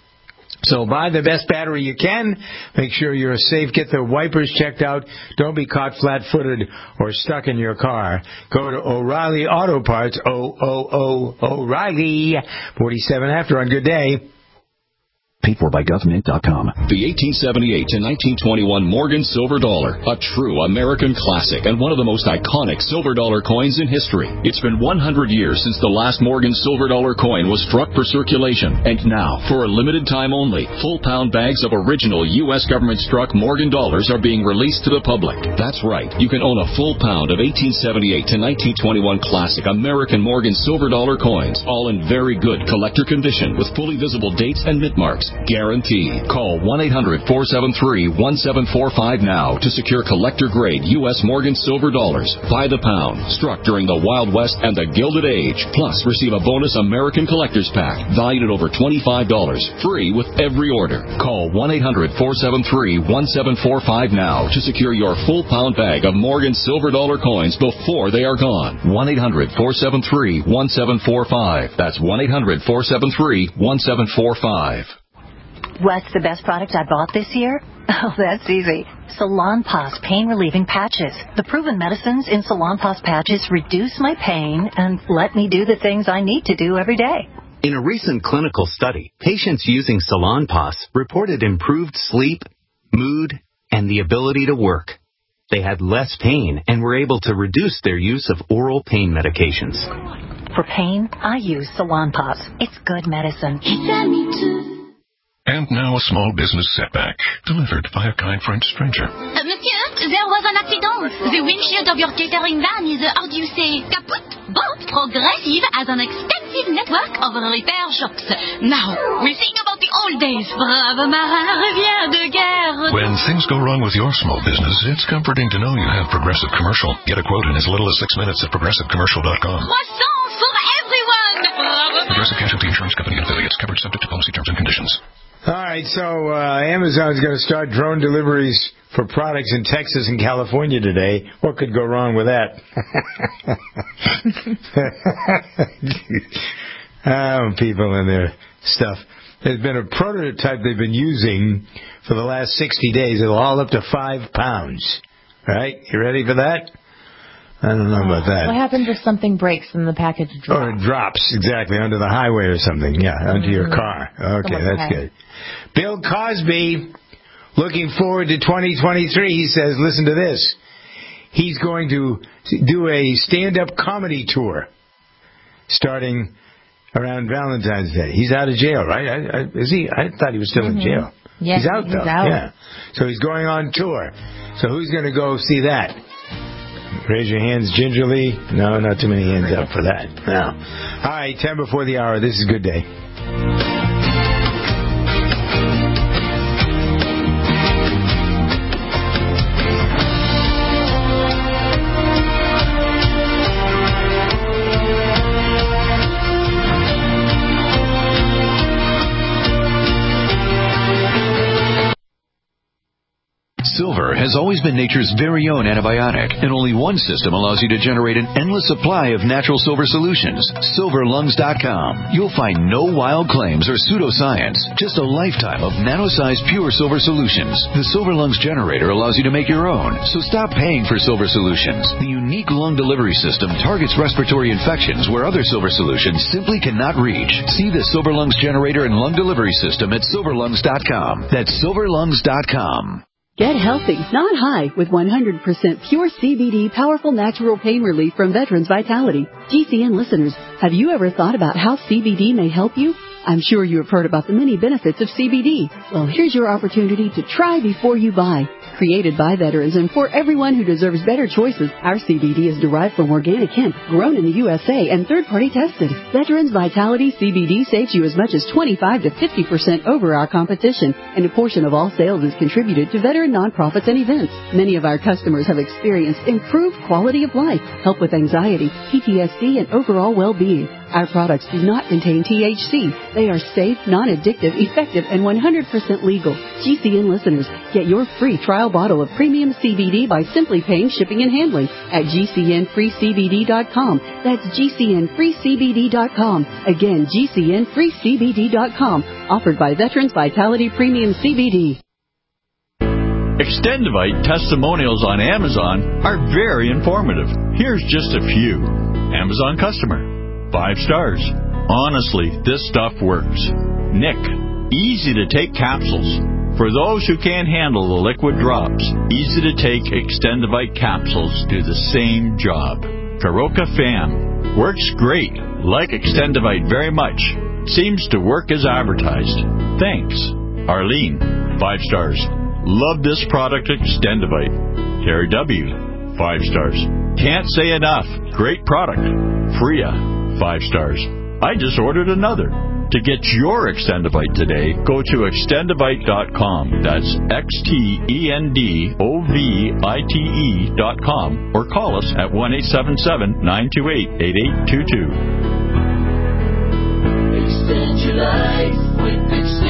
So buy the best battery you can. Make sure you're safe. Get the wipers checked out. Don't be caught flat-footed or stuck in your car. Go to O'Reilly Auto Parts, O O O O'Reilly, forty-seven after on Good Day. Paid for by government dot com. The eighteen seventy-eight to nineteen twenty-one Morgan Silver Dollar, a true American classic and one of the most iconic silver dollar coins in history. It's been one hundred years since the last Morgan Silver Dollar coin was struck for circulation, and now, for a limited time only, full pound bags of original U S government struck Morgan dollars are being released to the public. That's right, you can own a full pound of eighteen seventy-eight to nineteen twenty-one classic American Morgan Silver Dollar coins, all in very good collector condition with fully visible dates and mint marks. Guaranteed. Call one eight hundred four seven three one seven four five now to secure collector-grade U S Morgan Silver Dollars by the pound, struck during the Wild West and the Gilded Age. Plus, receive a bonus American Collector's Pack valued at over twenty-five dollars, free with every order. Call one eight hundred four seven three one seven four five now to secure your full pound bag of Morgan Silver Dollar coins before they are gone. one eight hundred four seven three one seven four five. That's one eight hundred four seven three one seven four five. What's the best product I bought this year? Oh, that's easy. Salonpas pain-relieving patches. The proven medicines in Salonpas patches reduce my pain and let me do the things I need to do every day. In a recent clinical study, patients using Salonpas reported improved sleep, mood, and the ability to work. They had less pain and were able to reduce their use of oral pain medications. For pain, I use Salonpas. It's good medicine. And now a small business setback, delivered by a kind French stranger. Uh, monsieur, there was an accident. The windshield of your catering van is, uh, how do you say, kaput? But Progressive has an extensive network of repair shops. Now, we think about the old days. Brave marin revient de guerre. When things go wrong with your small business, it's comforting to know you have Progressive Commercial. Get a quote in as little as six minutes at progressive commercial dot com. Croissants for everyone. Progressive Casualty Insurance Company and affiliates, covered subject to policy terms and conditions. All right, so uh, Amazon's going to start drone deliveries for products in Texas and California today. What could go wrong with that? Oh, people and their stuff. There's been a prototype they've been using for the last sixty days. It'll haul up to five pounds. Right? You ready for that? I don't know about that. What happens if something breaks and the package drops? Or it drops, exactly, onto the highway or something. Yeah, onto mm-hmm. your car. Okay, Someone's that's head. Good. Bill Cosby, looking forward to twenty twenty-three, he says, listen to this. He's going to do a stand-up comedy tour starting around Valentine's Day. He's out of jail, right? I, I, is he? I thought he was still mm-hmm. in jail. Yeah, he's out, he's though. Out. Yeah. So he's going on tour. So who's going to go see that? Raise your hands gingerly. No, not too many hands up for that. No. All right, ten before the hour. This is Good Day. Silver has always been nature's very own antibiotic, and only one system allows you to generate an endless supply of natural silver solutions. silver lungs dot com. You'll find no wild claims or pseudoscience, just a lifetime of nano-sized pure silver solutions. The Silver Lungs generator allows you to make your own, so stop paying for silver solutions. The unique lung delivery system targets respiratory infections where other silver solutions simply cannot reach. See the Silver Lungs generator and lung delivery system at silver lungs dot com. That's silver lungs dot com. Get healthy, not high, with one hundred percent pure C B D powerful natural pain relief from Veterans Vitality. G C N listeners, have you ever thought about how C B D may help you? I'm sure you have heard about the many benefits of C B D. Well, here's your opportunity to try before you buy. Created by veterans and for everyone who deserves better choices, our C B D is derived from organic hemp, grown in the U S A and third-party tested. Veterans Vitality C B D saves you as much as twenty-five to fifty percent over our competition, and a portion of all sales is contributed to veteran nonprofits and events. Many of our customers have experienced improved quality of life, help with anxiety, P T S D, and overall well-being. Our products do not contain T H C. They are safe, non-addictive, effective, and one hundred percent legal. G C N listeners, get your free trial bottle of premium C B D by simply paying shipping and handling at G C N free C B D dot com. That's G C N free C B D dot com. Again, G C N free C B D dot com. Offered by Veterans Vitality Premium C B D. Extendivite testimonials on Amazon are very informative. Here's just a few. Amazon customer. Five stars. Honestly, this stuff works. Nick. Easy to take capsules. For those who can't handle the liquid drops, easy to take Extendivite capsules do the same job. Karoka Fam. Works great. Like Extendivite very much. Seems to work as advertised. Thanks. Arlene. Five stars. Love this product, Extendivite. Terry W. Five stars. Can't say enough. Great product. Freya. Five stars. I just ordered another. To get your Extendivite today, go to extendivite dot com. That's X T E N D O V I T E dot com or call us at one eight seven seven, nine two eight, eight eight two two. Extend your life with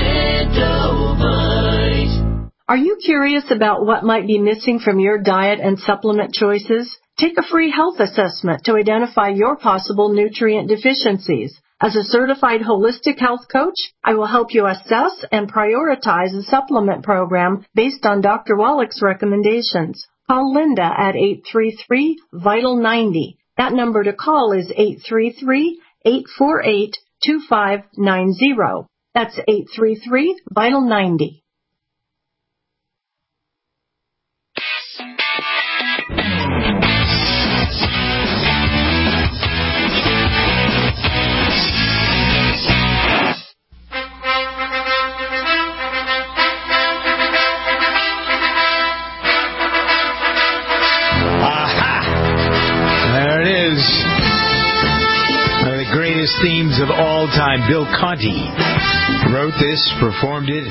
Extendivite. Are you curious about what might be missing from your diet and supplement choices? Take a free health assessment to identify your possible nutrient deficiencies. As a certified holistic health coach, I will help you assess and prioritize a supplement program based on Doctor Wallach's recommendations. Call Linda at eight three three, vital ninety. That number to call is eight three three, eight four eight, two five nine zero. That's eight three three, vital ninety. Greatest themes of all time. Bill Conti wrote this, performed it.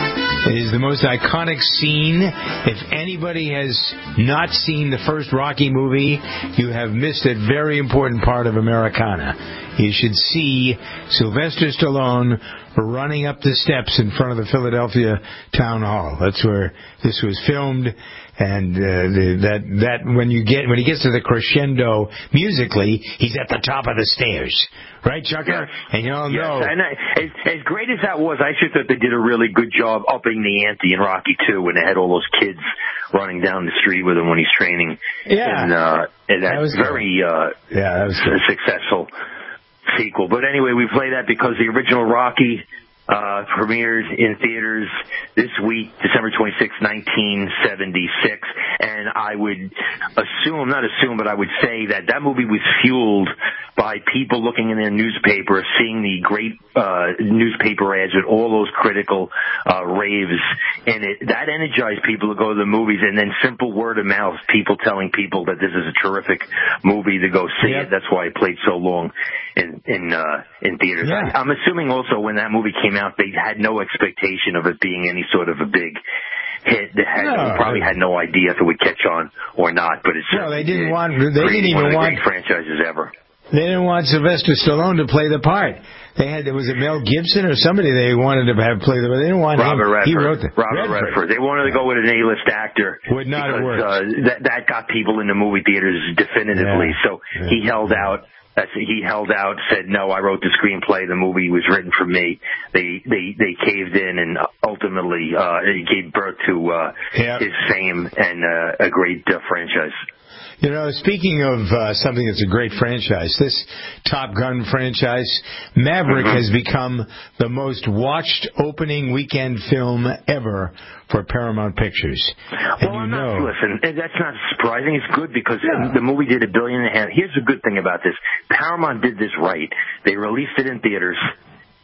It is the most iconic scene. If anybody has not seen the first Rocky movie, you have missed a very important part of Americana. You should see Sylvester Stallone running up the steps in front of the Philadelphia Town Hall. That's where this was filmed, and uh, the, that that when you get when he gets to the crescendo musically, he's at the top of the stairs, right, Chucker? Yes. And you all yes. know. And I, as, as great as that was, I actually thought they did a really good job upping the ante in Rocky two when they had all those kids running down the street with him when he's training. Yeah, and, uh, and that, that was very uh, yeah, that was good. successful sequel. But anyway, we play that because the original Rocky uh premieres in theaters this week, December twenty-sixth, nineteen seventy-six. And I would assume, not assume, but I would say that that movie was fueled by people looking in their newspaper, seeing the great uh newspaper ads with all those critical uh raves in it. That energized people to go to the movies, and then simple word of mouth, people telling people that this is a terrific movie to go see yep. it. That's why it played so long in in uh in theaters. Yeah. I, I'm assuming also when that movie came out, they had no expectation of it being any sort of a big hit. They had, no, probably had no idea if it would catch on or not. But it's no, they didn't it, want. They didn't even one of the want great franchises ever. They didn't want Sylvester Stallone to play the part. They had there was it Mel Gibson or somebody they wanted to have play the. They didn't want Robert him. Redford. He wrote the Robert Redford. Redford. They wanted to go with an A-list actor. Would not because, have worked. Uh, that that got people in the movie theaters definitively. Yeah. So yeah. he held out. That's, he held out, said, no, I wrote the screenplay. The movie was written for me. They they they caved in, and ultimately uh, it gave birth to uh, yep. his fame and uh, a great uh, franchise. You know, speaking of uh, something that's a great franchise, this Top Gun franchise, Maverick mm-hmm. has become the most watched opening weekend film ever for Paramount Pictures. And Well, you I'm know, not, listen, that's not surprising. It's good because yeah. the movie did a billion and a half. Here's the good thing about this. Paramount did this right. They released it in theaters.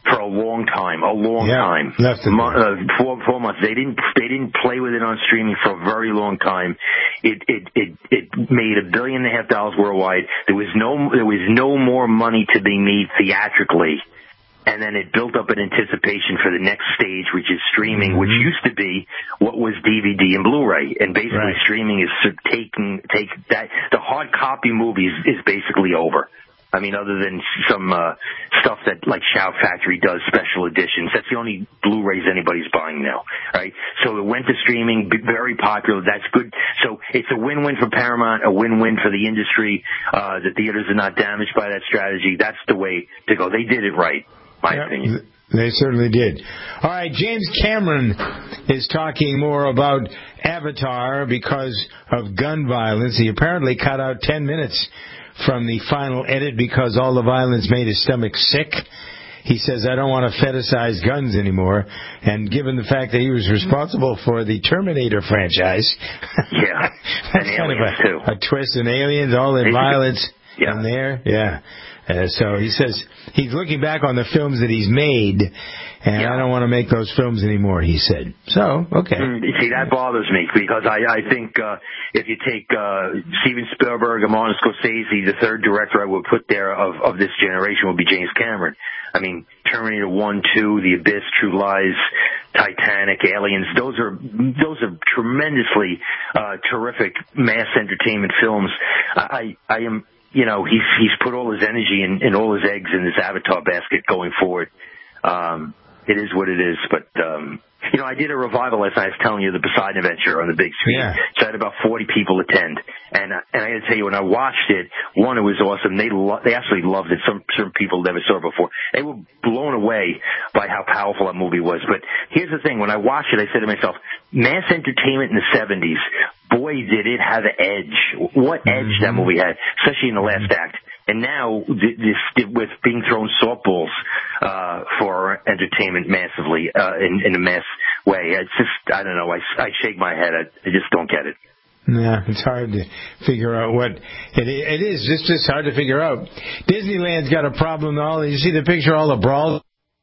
for a long time, a long yeah, time. Left Mo- uh, four, four months. They didn't, they didn't play with it on streaming for a very long time. It, it, it, it made a billion and a half dollars worldwide. There was no, there was no more money to be made theatrically. And then it built up an anticipation for the next stage, which is streaming, mm-hmm. which used to be what was D V D and Blu-ray. And basically right. streaming is taking, take that, the hard copy movies is basically over. I mean, other than some uh, stuff that like Shout Factory does, special editions. That's the only Blu-rays anybody's buying now, right? So it went to streaming, very popular. That's good. So it's a win-win for Paramount, a win-win for the industry. Uh, the theaters are not damaged by that strategy. That's the way to go. They did it right, my yep. opinion. They certainly did. All right, James Cameron is talking more about Avatar because of gun violence. He apparently cut out ten minutes from the final edit because all the violence made his stomach sick. He says, I don't want to fetishize guns anymore. And given the fact that he was responsible for the Terminator franchise, yeah, that's and kind of a, too. a twist in Aliens, all the violence yeah. in there. Yeah. Uh, so he says he's looking back on the films that he's made, and yeah. I don't want to make those films anymore, he said. So, okay. Mm, see, that bothers me because I, I think uh, if you take uh, Steven Spielberg and Martin Scorsese, the third director I would put there of, of this generation would be James Cameron. I mean, Terminator one, two, The Abyss, True Lies, Titanic, Aliens, those are those are tremendously uh, terrific mass entertainment films. I, I am... You know, he's he's put all his energy and, and all his eggs in this Avatar basket going forward. Um, it is what it is. But, um, you know, I did a revival last night. I was telling you the Poseidon Adventure on the big screen. Yeah. So I had about forty people attend. And, uh, and I got to tell you, when I watched it, one, it was awesome. They lo- they absolutely loved it. Some, some people never saw it before. They were blown away by how powerful that movie was. But here's the thing. When I watched it, I said to myself, mass entertainment in the seventies, boy, did it have an edge. What edge mm-hmm. that movie had, especially in the last act. And now, this, with being thrown softballs uh, for entertainment massively uh, in, in a mass way, it's just, I don't know, I, I shake my head. I, I just don't get it. Yeah, it's hard to figure out what it, it is. It's just hard to figure out. Disneyland's got a problem. All you see the picture, all the brawls.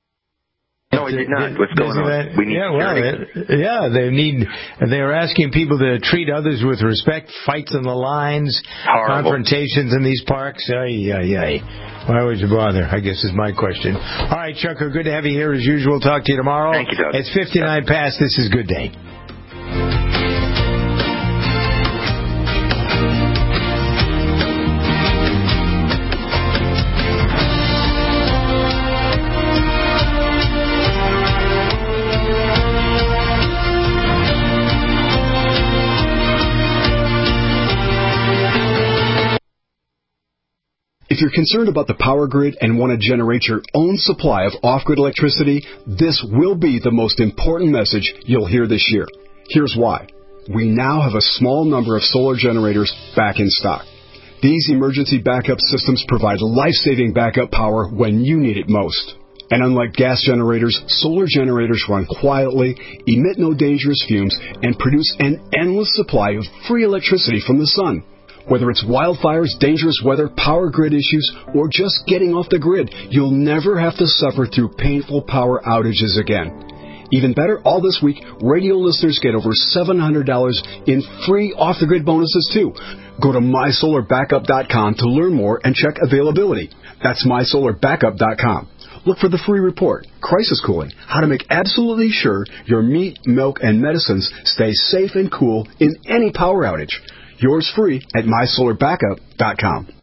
No, I did not. What's going on? We need yeah, well, they, yeah, they need. They are asking people to treat others with respect. Fights on the lines, Horrible. confrontations in these parks. Ay, ay, ay. Why would you bother? I guess is my question. All right, Chucker. Good to have you here as usual. Talk to you tomorrow. Thank you, Doug. It's fifty-nine past. This is Good Day. If you're concerned about the power grid and want to generate your own supply of off-grid electricity, this will be the most important message you'll hear this year. Here's why. We now have a small number of solar generators back in stock. These emergency backup systems provide life-saving backup power when you need it most. And unlike gas generators, solar generators run quietly, emit no dangerous fumes, and produce an endless supply of free electricity from the sun. Whether it's wildfires, dangerous weather, power grid issues, or just getting off the grid, you'll never have to suffer through painful power outages again. Even better, all this week, radio listeners get over seven hundred dollars in free off-the-grid bonuses, too. Go to my solar backup dot com to learn more and check availability. That's my solar backup dot com. Look for the free report, Crisis Cooling, how to make absolutely sure your meat, milk, and medicines stay safe and cool in any power outage. Yours free at my solar backup dot com.